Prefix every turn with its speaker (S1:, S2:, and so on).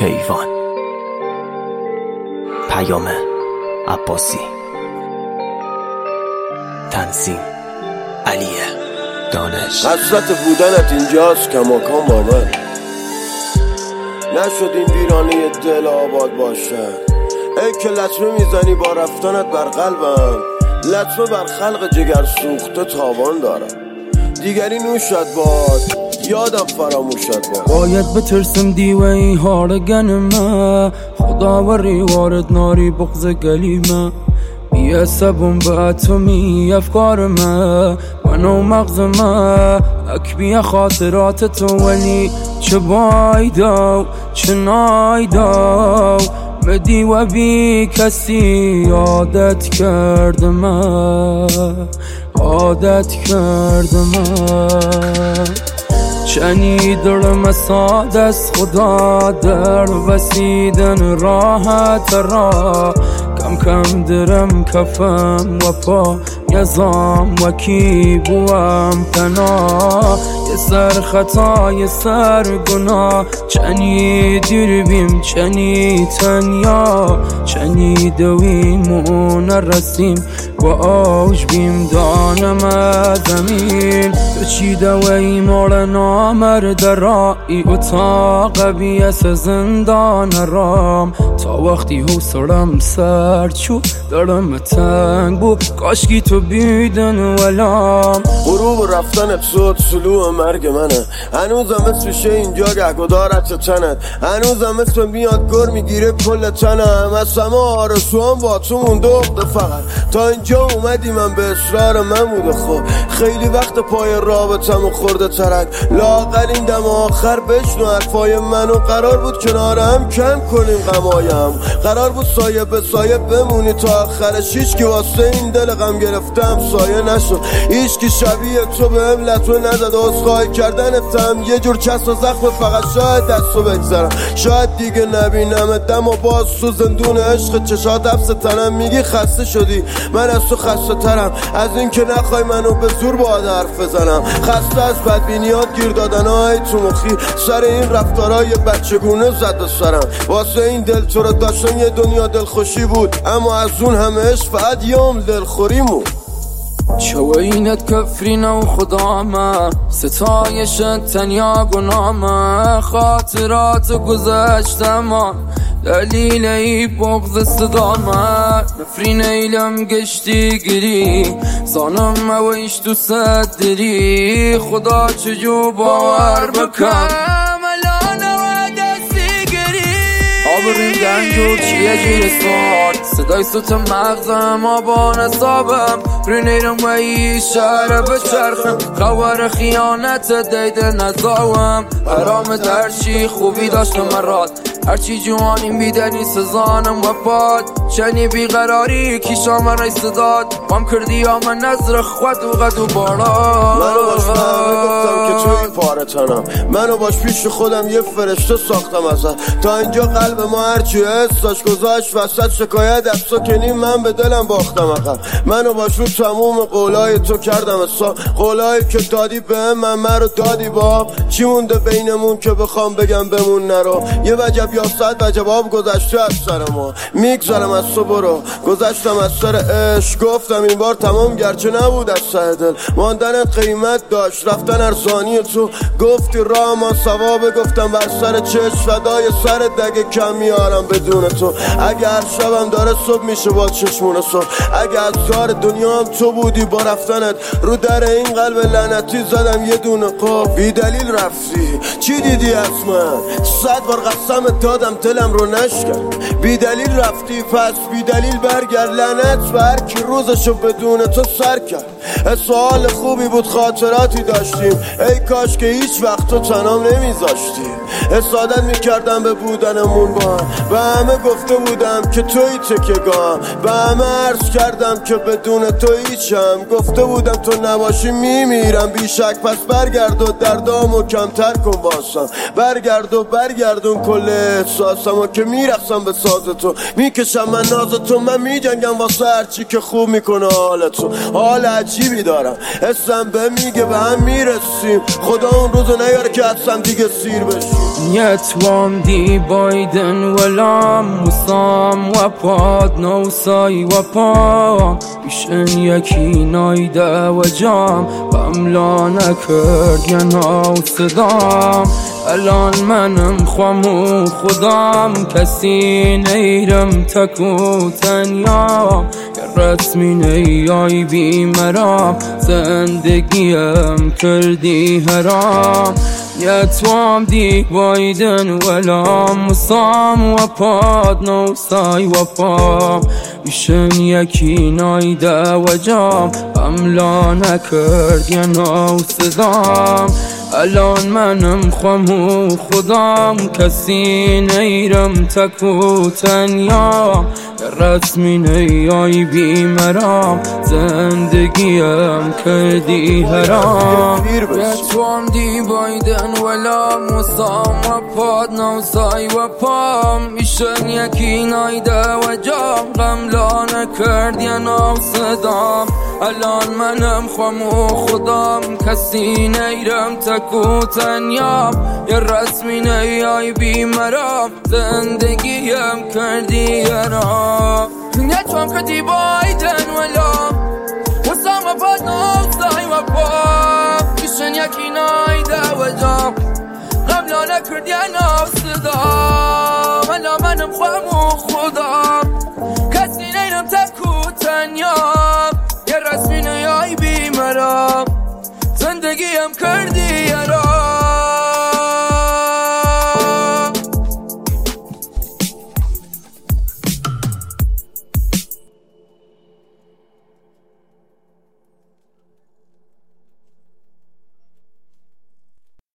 S1: کیوان. پیام عباسی. تنظیم علی دانش.
S2: حسرت بودنت اینجاست کماکان با من، نشد این ویرانه دل آباد باشه. ای که لطمه میزنی با رفتنت بر قلبم، لطمه بر خلق جگر سوخته تاوان دارم. دیگری نوشد باد، یادم فراموشد باد.
S3: باید بترسم دیوی هارگنمه، خدا وری وارد ناری بغض گلیمه. بی سبون به اتمی افکارمه، منو مغزمه اکبی خاطرات تو، ولی چه بایدو چه نایدو بدی و بی کسی عادت کردمه، عادت کردمه. شنیدم ساد از خدا در وسیدن راحت را، کم کم درم کفم و پا یزام و کی بوام تنها. یه سر خطا یه سر گناه، چنی دیر بیم چنی تنیا، چنی دویمون رسیم و آوش بیم دانم زمین. تو چی دوی مال نامرد رایی اتاق بیس زندان رام، تا وقتی حوصلم سر چو دارم تنگ بود، کاشکی تو بیدن ولام.
S2: غروب رفتن اپسود سلوه مرگ منه، هنوزم اسمشه اینجا گهگدارت تنت، هنوزم اسم میاد گر میگیره کل تنم. از همه آرزوام با تو مونده اقده فقط، تا اینجا اومدی من به اصرار من بوده. خب خیلی وقت پای رابطم و خورده ترک، لاغر این دم آخر بشنو حرفای منو. قرار بود کنارم کم کنیم غمایم، قرار بود سایه به سایه بمونی تا آخرش. هیچ که واسه این دل غم گرفتم سایه نشد، هیچ که شبیه تو بهم لطمه نزد. عذرخواهی کردنتم یه جور چسب و زخم، فقط شاید دستو بگذرم، شاید دیگه نبینم دم و باز تو زندون عشق چشات حبس تنم. میگی خسته شدی، من از تو خسته ترم، از این که نخوای منو به زور باید حرف بزنم. خسته از بدبینیات گیر دادنهای تو مخی، سر این رفتارهای بچگونه زد به سرم. واسه این دل تو رو داشتم یه دنیا دلخوشی بود، اما از اون همه عشق فقط یوم دلخوریمون.
S3: چوینت کفرینه و خدامه، ستایشت تنیا گنامه. خاطرات گذشتم دلیل ای بغض صدامه، نفرین ایلم گشتی گری زانم اویش تو صدری. خدا چجو باور بکن آبرین دنجو چیه جیر سوار، صدای سوت مغزم آبان اصابم. رینیرم و ای شهر بچرخم، خبر خیانت دیده نزاوم. حرام درچی خوبی داشتم مرات، هرچی جوانیم بیدنی سزانم و پاد. چنی بیقراری کیشام رای صداد، مام کردی یا من نظر خود و قد و بارا.
S2: منو باش همه گفتم که توی پاره تنم، منو باش پیش خودم یه فرشته ساختم ازت. تا اینجا قلب ما هرچی حس داشت گذاشت وسط، شکایت از تو کنیم من به دلم باختم عقب. منو باش رو تموم قولای تو کردم حساب، قولایی که دادی به من رو دادی با. چی مونده بینمون که بخوام بگم بمون نرو؟ یه وجب یا صد وجب آب گذشته از سر ما، میگذرم از تو برو. گذشتم از سر عشق، گفتم این بار تمام گرچه نبود از سر دل. ماندنت قیمت داشت، رفتن ارزانی تو. گفتی راه ما ثوابه، گفتم بر سر چشم فدای سر دگه کم میارم بدون تو. اگه هر شبم داره صبح میشه با چشمون صبح، اگه از زار دنیام تو بودی با رفتنت رو در این قلب لعنتی زدم یه دونه قاب. بی دلیل رفتی، چی دیدی از من؟ 100 بار قسمت دادم دلم رو نشکن. بی دلیل رفتی پس بی دلیل برگرد، لعنت بر کی روزشو بدون تو سر کرد. سوال خوبی بود خاطراتی داشتیم، ای کاش که هیچ وقت تو تنام نمیذاشتی. حسادت میکردم به بودنمون با هم، به همه گفته بودم که توی تکگاه، به همه عرض کردم که بدون تو هیچم. گفته بودم تو نباشی میمیرم بیشک، پس برگرد و دردامو کمتر کن واسم. برگرد و برگردون کل احساسمو که میرقصم به ساز تو، میکشم من ناز تو. من میجنگم واسه هرچی که خوب میکنی میکنه حالتو. حال عجیبی دارم، حسم به میگه به هم میرسیم. خدا اون روزو نیاره که حدسم دیگه سیر بشیم.
S3: یتوام دی بایدن ولام وسام و پاد نوسای و پام بیشن یکی نایده و جام بملا نکرد یا ناو صدام. الان منم خوام و خودم کسی نیرم تکو تنیام. یه رسمی نیای بی مرام زندگیم کردی حرام. یتوام دی بایدن ولام وسام و پاد نوسای و پام بیشن یکی نایده و جام املا نکرد یا ناو صدام. الان منم خوام و خودم کسی نیرم تکو تنیام. رسمی نیای بی مرام زندگیم کردی حرام. یتوام دی بایدن ولام وسام و پاد نوسای و پام بیشن یکی نایده و جام غملا نکرد یا ناو صدام. الان منم خوام و خودم کسی نیرم تکو تنیام. یه رسمی نیای بی مرام زندگیم کردی حرام. یتوام کردی بایدن ولام وسام و پاد نوسای و پام بیشن یکی نایده و جام غملا نکرد یا ناو صدام. الان منم خوام و خودم کسی نیرم تکو تنیام. یه رسمی نیای بی مرام زندگیم کردی حرام.